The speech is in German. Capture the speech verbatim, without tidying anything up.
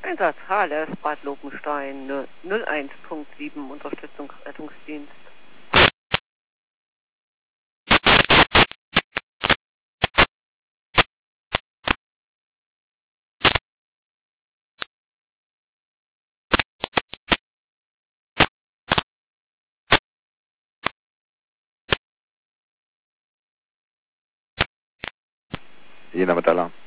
Einsatz Hales, Bad Lobenstein, null eins Punkt sieben, Unterstützung Rettungsdienst. Jena mit Alarm.